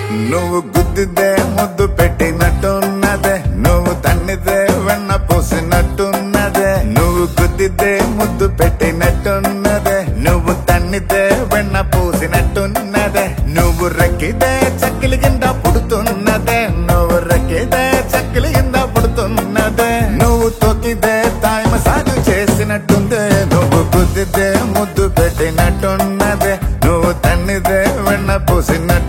నువ్వు గుద్దిదే ముద్దు పెట్టినట్టున్నదే, నువ్వు తన్నిదే వెన్న పూసినట్టున్నదే. నువ్వు గుద్దిదే ముద్దు పెట్టినట్టున్నదే, నువ్వు తన్నిదే వెన్న పూసినట్టున్నదే. నువ్వు రక్కిదే చక్కిలి కింద పుడుతున్నదే, నువ్వు రక్కిదే చక్కిలి కింద పుడుతున్నదే. నువ్వు తొక్కిదే తాయి మసాజు చేసినట్టుందే, నువ్వు గుద్దిదే ముద్దు పెట్టినట్టున్నదే, నువ్వు తన్నిదే వెన్న పూసినట్టు